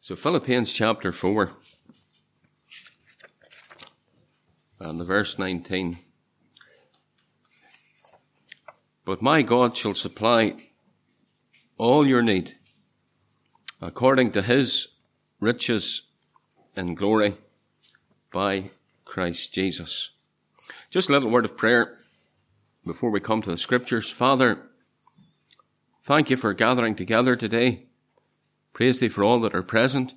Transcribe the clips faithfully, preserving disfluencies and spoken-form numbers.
So Philippians chapter four and the verse nineteen. But my God shall supply all your need according to his riches in glory by Christ Jesus. Just a little word of prayer before we come to the scriptures. Father, thank you for gathering together today. Praise thee for all that are present.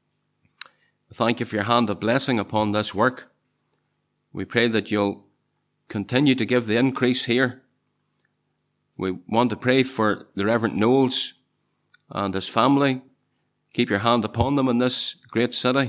Thank you for your hand of blessing upon this work. We pray that you'll continue to give the increase here. We want to pray for the Reverend Knowles and his family. Keep your hand upon them in this great city.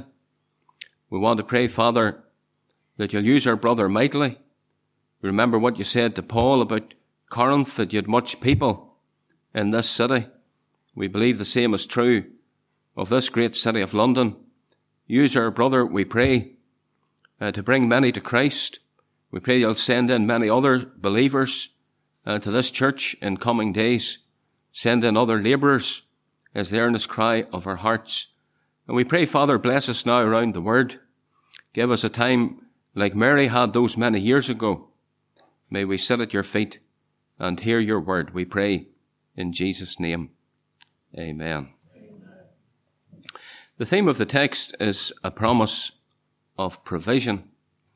We want to pray, Father, that you'll use our brother mightily. Remember what you said to Paul about Corinth, that you had much people in this city. We believe the same is true of this great city of London. Use our brother, we pray, uh, to bring many to Christ. We pray you'll send in many other believers uh, to this church in coming days. Send in other labourers as the earnest cry of our hearts. And we pray, Father, bless us now around the word. Give us a time like Mary had those many years ago. May we sit at your feet and hear your word, we pray in Jesus' name. Amen. Amen. The theme of the text is a promise of provision.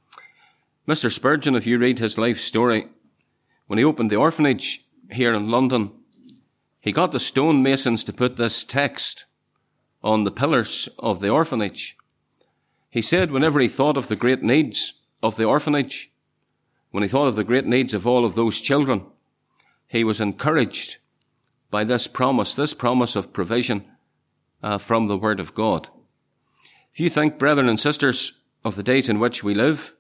Mister Spurgeon, if you read his life story, when he opened the orphanage here in London, he got the stonemasons to put this text on the pillars of the orphanage. He said whenever he thought of the great needs of the orphanage, when he thought of the great needs of all of those children, he was encouraged by this promise, this promise of provision uh, from the Word of God. If you think, brethren and sisters, of the days in which we live,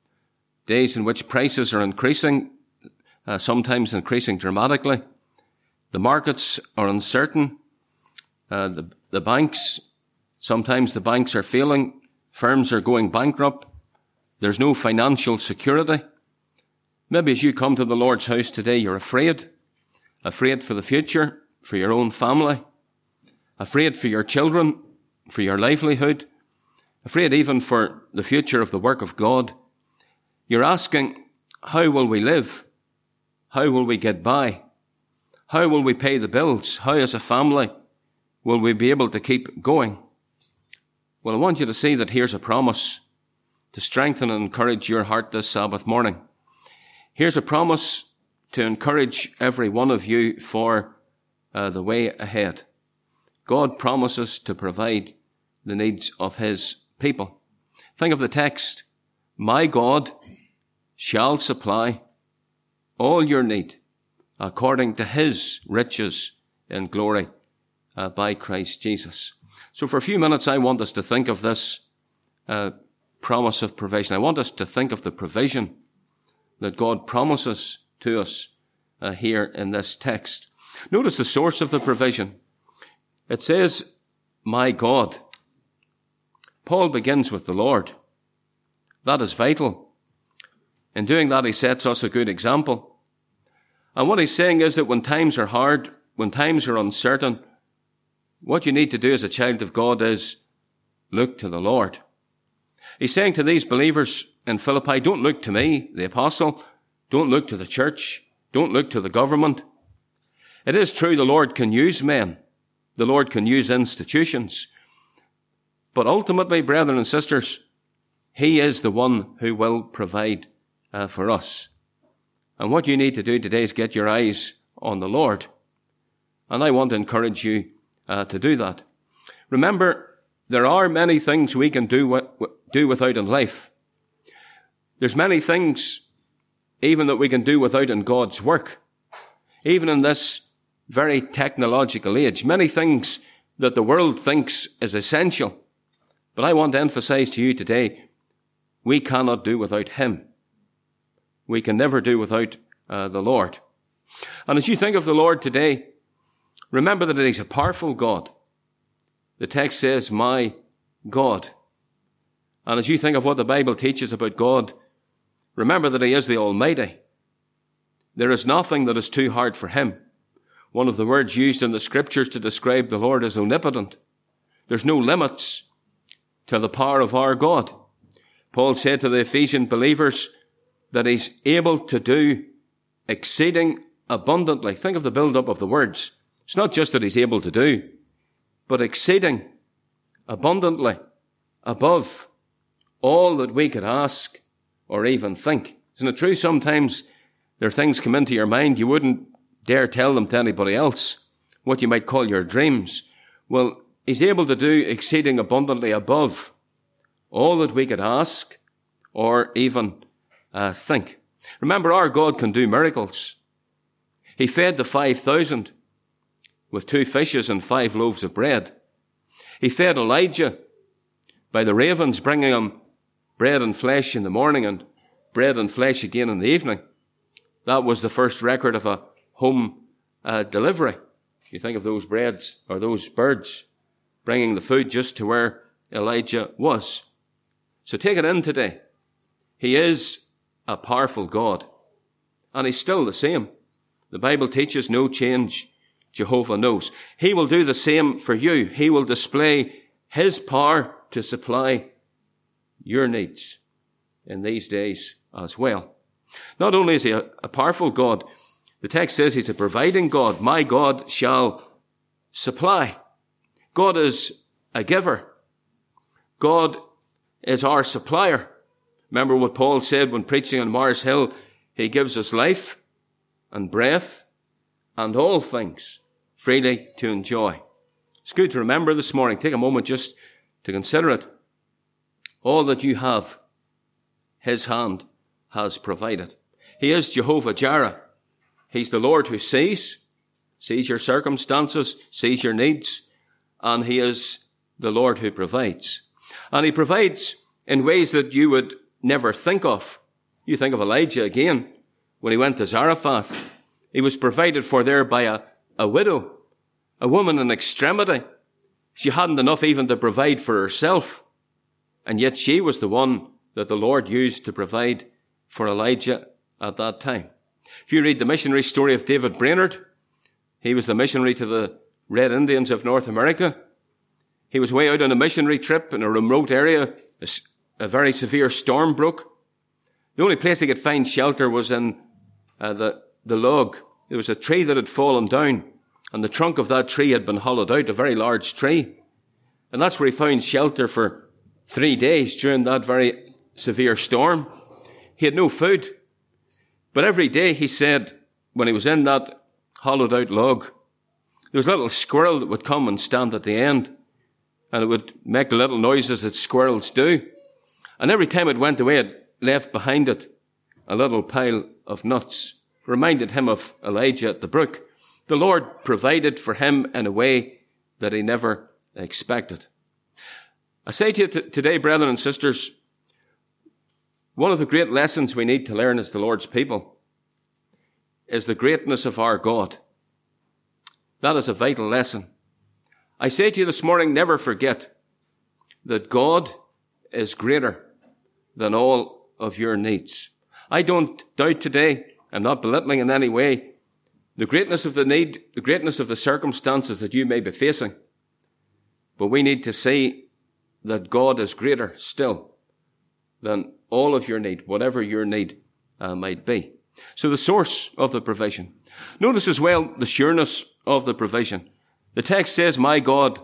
days in which prices are increasing, uh, sometimes increasing dramatically, the markets are uncertain, uh, the, the banks, sometimes the banks are failing, firms are going bankrupt, there's no financial security. Maybe as you come to the Lord's house today, you're afraid. Afraid for the future, for your own family, afraid for your children, for your livelihood, afraid even for the future of the work of God. You're asking, how will we live? How will we get by? How will we pay the bills? How as a family will we be able to keep going? Well, I want you to see that here's a promise to strengthen and encourage your heart this Sabbath morning. Here's a promise to encourage every one of you for uh, the way ahead. God promises to provide the needs of his people. Think of the text. My God shall supply all your need according to his riches in glory uh, by Christ Jesus. So for a few minutes, I want us to think of this uh, promise of provision. I want us to think of the provision that God promises to us uh, here in this text. Notice the source of the provision. It says, my God. Paul begins with the Lord. That is vital. In doing that, he sets us a good example. And what he's saying is that when times are hard, when times are uncertain, what you need to do as a child of God is look to the Lord. He's saying to these believers in Philippi, don't look to me, the apostle. Don't look to the church. Don't look to the government. It is true the Lord can use men. The Lord can use institutions. But ultimately, brethren and sisters, he is the one who will provide uh, for us. And what you need to do today is get your eyes on the Lord. And I want to encourage you uh, to do that. Remember, there are many things we can do, w- do without in life. There's many things even that we can do without in God's work. Even in this very technological age, many things that the world thinks is essential. But I want to emphasize to you today, we cannot do without him. We can never do without uh, the Lord. And as you think of the Lord today, remember that he's a powerful God. The text says, my God. And as you think of what the Bible teaches about God, remember that he is the Almighty. There is nothing that is too hard for him. One of the words used in the scriptures to describe the Lord is omnipotent. There's no limits to the power of our God. Paul said to the Ephesian believers that he's able to do exceeding abundantly. Think of the build-up of the words. It's not just that he's able to do, but exceeding abundantly above all that we could ask or even think. Isn't it true? Sometimes there are things come into your mind you wouldn't dare tell them to anybody else, what you might call your dreams. Well, he's able to do exceeding abundantly above all that we could ask or even uh, think. Remember, our God can do miracles. He fed the five thousand with two fishes and five loaves of bread. He fed Elijah by the ravens, bringing him bread and flesh in the morning and bread and flesh again in the evening. That was the first record of a home uh, delivery. You think of those breads or those birds bringing the food just to where Elijah was. So take it in today. He is a powerful God, and he's still the same. The Bible teaches no change. Jehovah knows. He will do the same for you. He will display his power to supply your needs in these days as well. Not only is he a, a powerful God, the text says he's a providing God. My God shall supply. God is a giver. God is our supplier. Remember what Paul said when preaching on Mars Hill? He gives us life and breath and all things freely to enjoy. It's good to remember this morning. Take a moment just to consider it. All that you have, his hand has provided. He is Jehovah Jireh. He's the Lord who sees, sees your circumstances, sees your needs, and he is the Lord who provides. And he provides in ways that you would never think of. You think of Elijah again, when he went to Zarephath. He was provided for there by a, a widow, a woman in extremity. She hadn't enough even to provide for herself. And yet she was the one that the Lord used to provide for Elijah at that time. If you read the missionary story of David Brainerd, he was the missionary to the Red Indians of North America. He was way out on a missionary trip in a remote area. A, a very severe storm broke. The only place he could find shelter was in uh, the, the log. There was a tree that had fallen down, and the trunk of that tree had been hollowed out, a very large tree. And that's where he found shelter for three days during that very severe storm. He had no food. But every day, he said, when he was in that hollowed out log, there was a little squirrel that would come and stand at the end, and it would make the little noises that squirrels do. And every time it went away, it left behind it a little pile of nuts. Reminded him of Elijah at the brook. The Lord provided for him in a way that he never expected. I say to you t- today, brethren and sisters, one of the great lessons we need to learn as the Lord's people is the greatness of our God. That is a vital lesson. I say to you this morning, never forget that God is greater than all of your needs. I don't doubt today, I'm not belittling in any way, the greatness of the need, the greatness of the circumstances that you may be facing. But we need to see that God is greater still than all of your need, whatever your need uh, might be. So the source of the provision. Notice as well the sureness of the provision. The text says, my God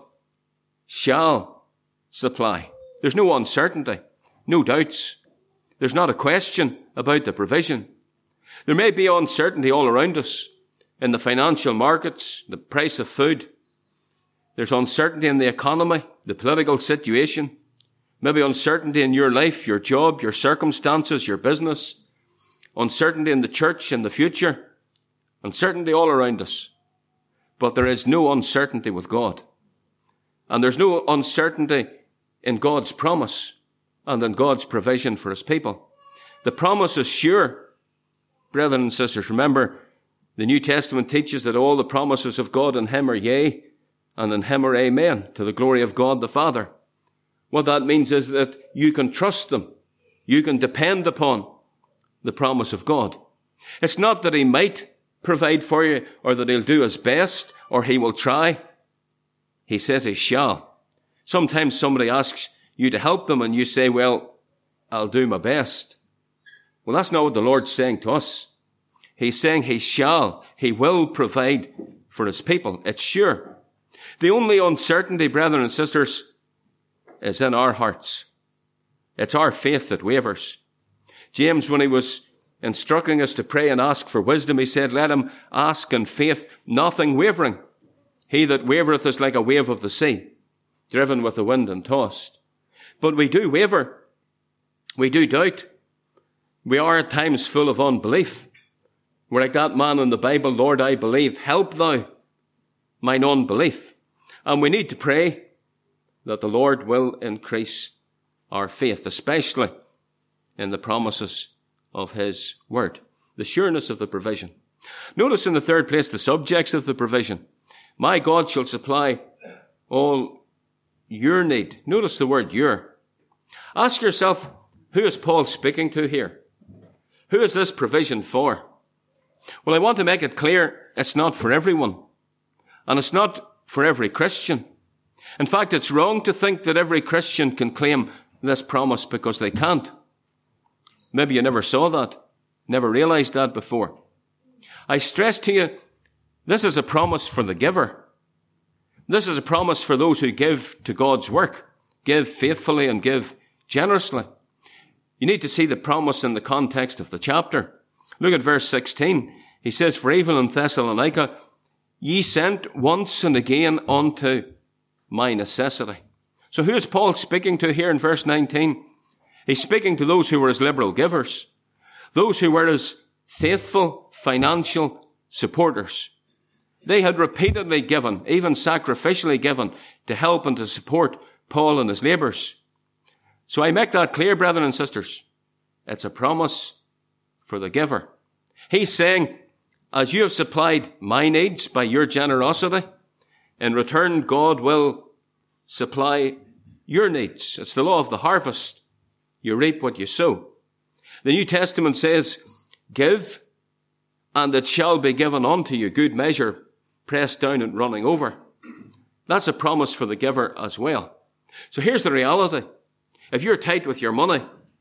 shall supply. There's no uncertainty, no doubts. There's not a question about the provision. There may be uncertainty all around us in the financial markets, the price of food. There's uncertainty in the economy, the political situation. Maybe uncertainty in your life, your job, your circumstances, your business. Uncertainty in the church in the future. Uncertainty all around us. But there is no uncertainty with God. And there's no uncertainty in God's promise and in God's provision for his people. The promise is sure. Brethren and sisters, remember, the New Testament teaches that all the promises of God in him are yea, and in him are amen, to the glory of God the Father. What that means is that you can trust them. You can depend upon the promise of God. It's not that he might provide for you, or that he'll do his best, or he will try. He says he shall. Sometimes somebody asks you to help them and you say, well, I'll do my best. Well, that's not what the Lord's saying to us. He's saying he shall, he will provide for his people. It's sure. The only uncertainty, brethren and sisters, is in our hearts. It's our faith that wavers. James, when he was instructing us to pray and ask for wisdom, he said, let him ask in faith, nothing wavering. He that wavereth is like a wave of the sea, driven with the wind and tossed. But we do waver. We do doubt. We are at times full of unbelief. We're like that man in the Bible, Lord, I believe, help thou mine unbelief. And we need to pray that the Lord will increase our faith, especially in the promises of his word, the sureness of the provision. Notice in the third place the subjects of the provision. My God shall supply all your need. Notice the word your. Ask yourself, who is Paul speaking to here? Who is this provision for? Well, I want to make it clear it's not for everyone. And it's not for every Christian. In fact, it's wrong to think that every Christian can claim this promise because they can't. Maybe you never saw that, never realized that before. I stress to you, this is a promise for the giver. This is a promise for those who give to God's work, give faithfully and give generously. You need to see the promise in the context of the chapter. Look at verse sixteen. He says, for even in Thessalonica, ye sent once and again unto my necessity. So who is Paul speaking to here in verse nineteen? He's speaking to those who were his liberal givers, those who were his faithful financial supporters. They had repeatedly given, even sacrificially given, to help and to support Paul and his labours. So I make that clear, brethren and sisters. It's a promise for the giver. He's saying, as you have supplied my needs by your generosity, in return God will supply your needs. It's the law of the harvest. You reap what you sow. The New Testament says, give, and it shall be given unto you, good measure, pressed down and running over. That's a promise for the giver as well. So here's the reality. If you're tight with your money,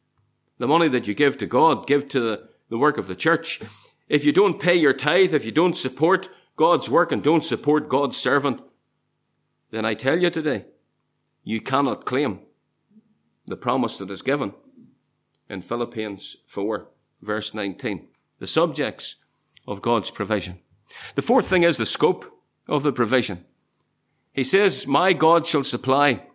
the money that you give to God, give to the, the work of the church, if you don't pay your tithe, if you don't support God's work and don't support God's servant, then I tell you today, you cannot claim the promise that is given in Philippians four, verse nineteen. The subjects of God's provision. The fourth thing is the scope of the provision. He says, my God shall supply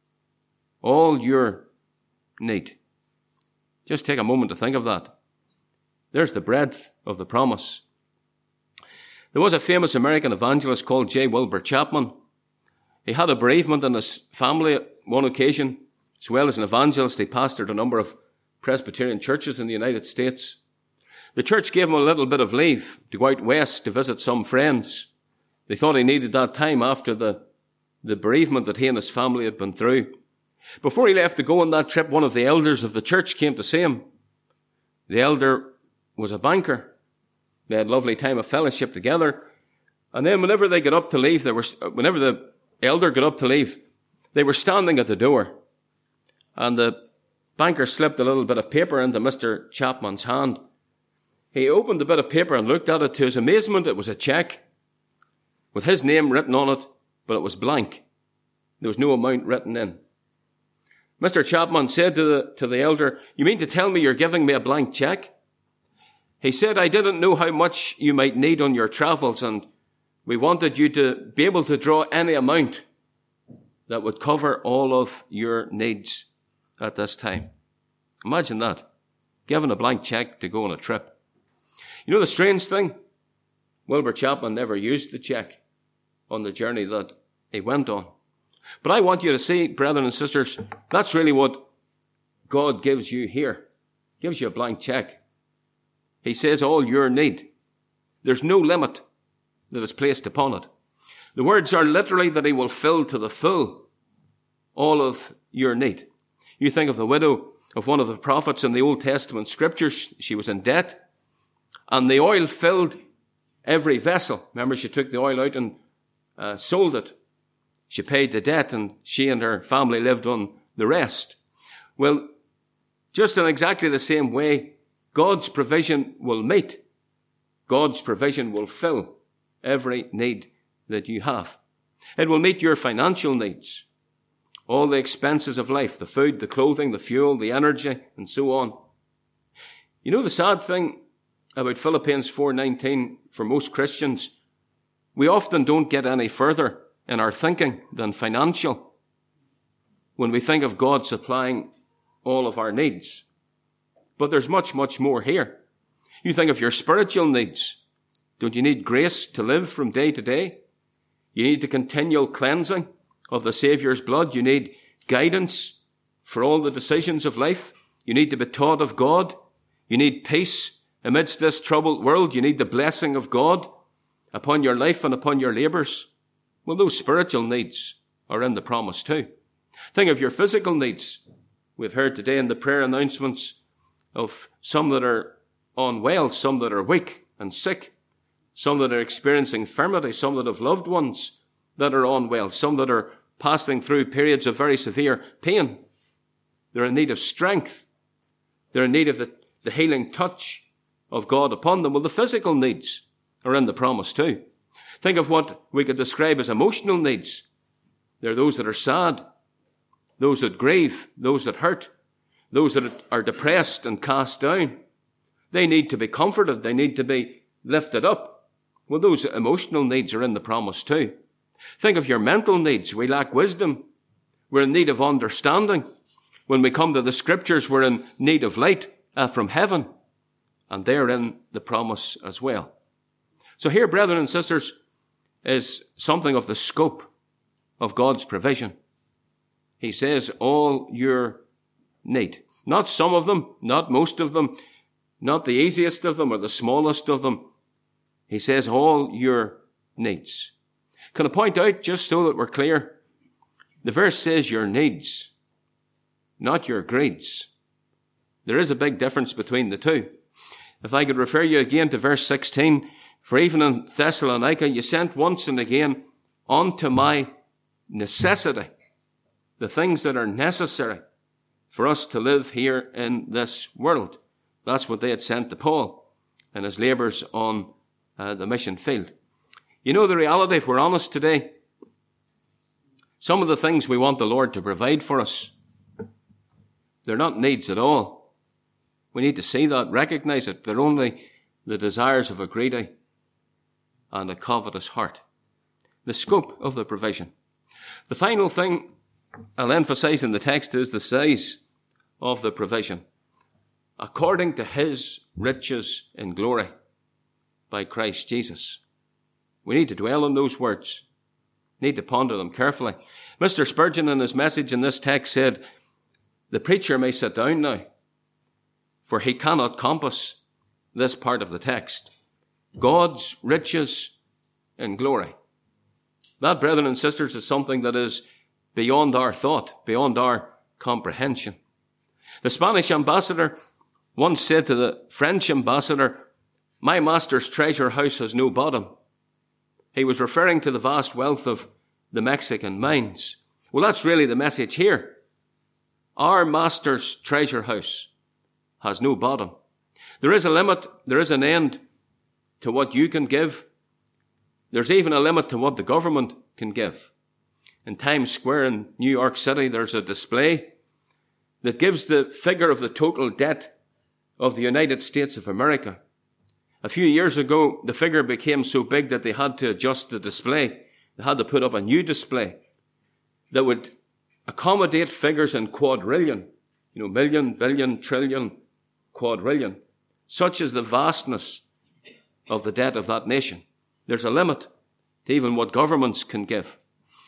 all your need. Just take a moment to think of that. There's the breadth of the promise. There was a famous American evangelist called J. Wilbur Chapman. He had a bereavement in his family at one occasion. As well as an evangelist, he pastored a number of Presbyterian churches in the United States. The church gave him a little bit of leave to go out west to visit some friends. They thought he needed that time after the, the bereavement that he and his family had been through. Before he left to go on that trip, one of the elders of the church came to see him. The elder was a banker. They had a lovely time of fellowship together. And then whenever they got up to leave, they were, whenever the elder got up to leave, they were standing at the door. And the banker slipped a little bit of paper into Mister Chapman's hand. He opened the bit of paper and looked at it. To his amazement, it was a cheque with his name written on it, but it was blank. There was no amount written in. Mister Chapman said to the, to the elder, you mean to tell me you're giving me a blank cheque? He said, I didn't know how much you might need on your travels, and we wanted you to be able to draw any amount that would cover all of your needs at this time. Imagine that. Given a blank cheque to go on a trip. You know the strange thing? Wilbur Chapman never used the cheque on the journey that he went on. But I want you to see, brethren and sisters, that's really what God gives you here. Gives you a blank cheque. He says all your need. There's no limit that is placed upon it. The words are literally that he will fill to the full all of your need. You think of the widow of one of the prophets in the Old Testament scriptures. She was in debt, and the oil filled every vessel. Remember, she took the oil out and uh, sold it She paid the debt and she and her family lived on the rest. Well, just in exactly the same way, God's provision will meet. God's provision will fill every need that you have. It will meet your financial needs, all the expenses of life, the food, the clothing, the fuel, the energy, and so on. You know the sad thing about Philippians four nineteen for most Christians? We often don't get any further in our thinking than financial when we think of God supplying all of our needs. But there's much, much more here. You think of your spiritual needs. Don't you need grace to live from day to day? You need the continual cleansing of the Saviour's blood. You need guidance for all the decisions of life. You need to be taught of God. You need peace amidst this troubled world. You need the blessing of God upon your life and upon your labours. Well, those spiritual needs are in the promise too. Think of your physical needs. We've heard today in the prayer announcements of some that are unwell, some that are weak and sick, some that are experiencing infirmity, some that have loved ones that are unwell, some that are passing through periods of very severe pain. They're in need of strength. They're in need of the, the healing touch of God upon them. Well, the physical needs are in the promise too. Think of what we could describe as emotional needs. They're those that are sad, those that grieve, those that hurt, those that are depressed and cast down. They need to be comforted. They need to be lifted up. Well, those emotional needs are in the promise too. Think of your mental needs. We lack wisdom. We're in need of understanding. When we come to the scriptures, we're in need of light uh, from heaven. And they're in the promise as well. So here, brethren and sisters, is something of the scope of God's provision. He says all your need. Not some of them, not most of them, not the easiest of them or the smallest of them. He says all your needs. Can I point out, just so that we're clear, the verse says your needs, not your greeds. There is a big difference between the two. If I could refer you again to verse sixteen, for even in Thessalonica you sent once and again unto my necessity, the things that are necessary for us to live here in this world. That's what they had sent to Paul in his labours on uh, the mission field. You know the reality, if we're honest today, some of the things we want the Lord to provide for us, they're not needs at all. We need to see that, recognize it. They're only the desires of a greedy and a covetous heart. The scope of the provision. The final thing I'll emphasize in the text is the size of the provision. According to his riches in glory by Christ Jesus. We need to dwell on those words. Need to ponder them carefully. Mister Spurgeon in his message in this text said, the preacher may sit down now, for he cannot compass this part of the text. God's riches in glory. That, brethren and sisters, is something that is beyond our thought, beyond our comprehension. The Spanish ambassador once said to the French ambassador, my master's treasure house has no bottom. He was referring to the vast wealth of the Mexican mines. Well, that's really the message here. Our master's treasure house has no bottom. There is a limit, there is an end to what you can give. There's even a limit to what the government can give. In Times Square in New York City, there's a display that gives the figure of the total debt of the United States of America. A few years ago, the figure became so big that they had to adjust the display. They had to put up a new display that would accommodate figures in quadrillion, you know, million, billion, trillion, quadrillion. Such is the vastness of the debt of that nation. There's a limit to even what governments can give.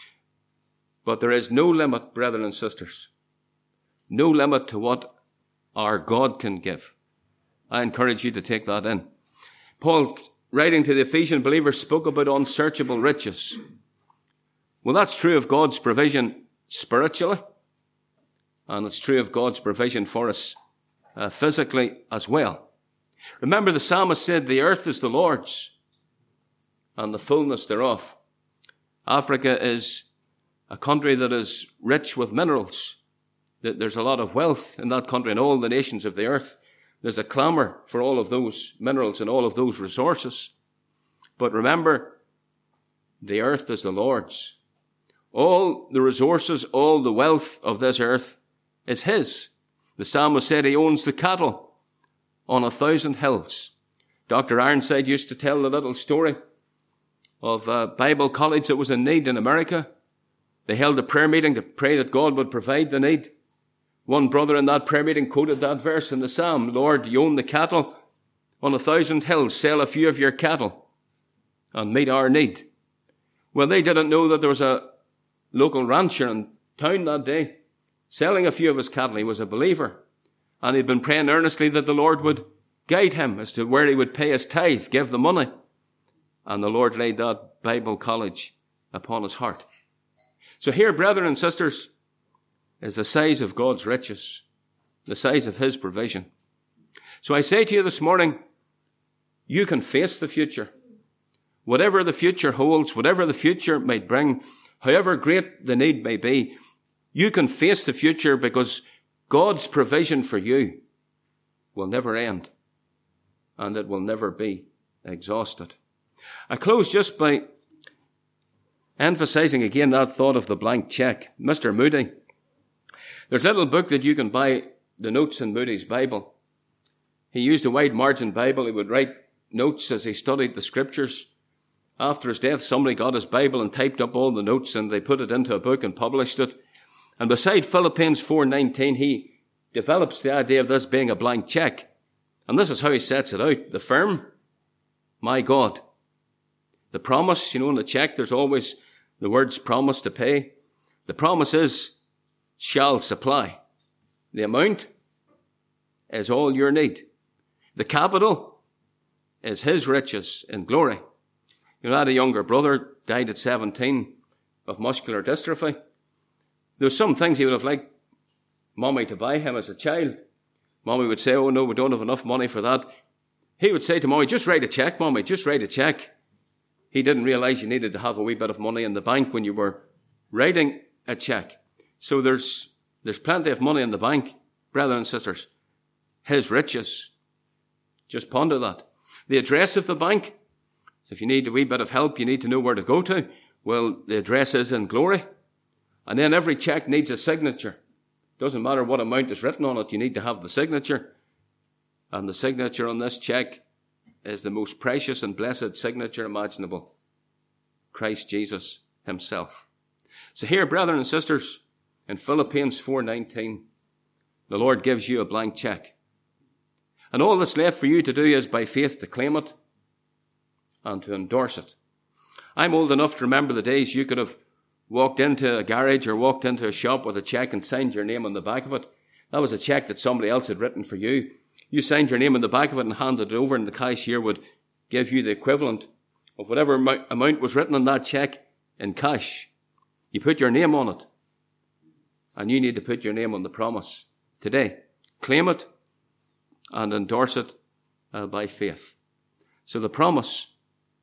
But there is no limit, brethren and sisters, no limit to what our God can give. I encourage you to take that in. Paul, writing to the Ephesian believers, spoke about unsearchable riches. Well, that's true of God's provision spiritually, and it's true of God's provision for us uh, physically as well. Remember, the psalmist said, the earth is the Lord's, and the fullness thereof. Africa is a country that is rich with minerals. There's a lot of wealth in that country and all the nations of the earth. There's a clamour for all of those minerals and all of those resources. But remember, the earth is the Lord's. All the resources, all the wealth of this earth is his. The psalmist said he owns the cattle on a thousand hills. Doctor Ironside used to tell a little story of a Bible college that was in need in America. They held a prayer meeting to pray that God would provide the need. One brother in that prayer meeting quoted that verse in the psalm, Lord, you own the cattle on a thousand hills, sell a few of your cattle and meet our need. Well, they didn't know that there was a local rancher in town that day selling a few of his cattle. He was a believer, and he'd been praying earnestly that the Lord would guide him as to where he would pay his tithe, give the money. And the Lord laid that Bible college upon his heart. So here, brethren and sisters, is the size of God's riches, the size of his provision. So I say to you this morning, you can face the future. Whatever the future holds, whatever the future might bring, however great the need may be, you can face the future because God's provision for you will never end and it will never be exhausted. I close just by emphasizing again that thought of the blank check. Mister Moody, there's a little book that you can buy, the notes in Moody's Bible. He used a wide margin Bible. He would write notes as he studied the scriptures. After his death, somebody got his Bible and typed up all the notes and they put it into a book and published it. And beside Philippians four nineteen, he develops the idea of this being a blank check. And this is how he sets it out. The firm, my God. The promise, you know, in the check, there's always the words promise to pay. The promise is, shall supply. The amount is all your need. The capital is his riches in glory. You know, I had a younger brother, died at seventeen of muscular dystrophy. There were some things he would have liked Mommy to buy him as a child. Mommy would say, oh no, we don't have enough money for that. He would say to Mommy, just write a check, Mommy, just write a check. He didn't realize you needed to have a wee bit of money in the bank when you were writing a check. So there's, there's plenty of money in the bank, brothers and sisters. His riches. Just ponder that. The address of the bank. So if you need a wee bit of help, you need to know where to go to. Well, the address is in glory. And then every check needs a signature. Doesn't matter what amount is written on it, you need to have the signature. And the signature on this check is the most precious and blessed signature imaginable. Christ Jesus himself. So here, brethren and sisters, in Philippians four nineteen, the Lord gives you a blank check. And all that's left for you to do is by faith to claim it and to endorse it. I'm old enough to remember the days you could have walked into a garage or walked into a shop with a check and signed your name on the back of it. That was a check that somebody else had written for you. You signed your name on the back of it and handed it over, and the cashier would give you the equivalent of whatever amount was written on that check in cash. You put your name on it. And you need to put your name on the promise today. Claim it and endorse it uh, by faith. So the promise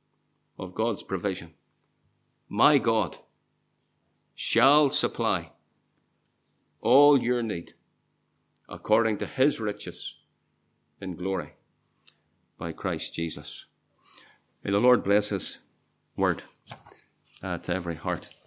of God's provision. My God shall supply all your need according to his riches in glory by Christ Jesus. May the Lord bless his word uh, to every heart.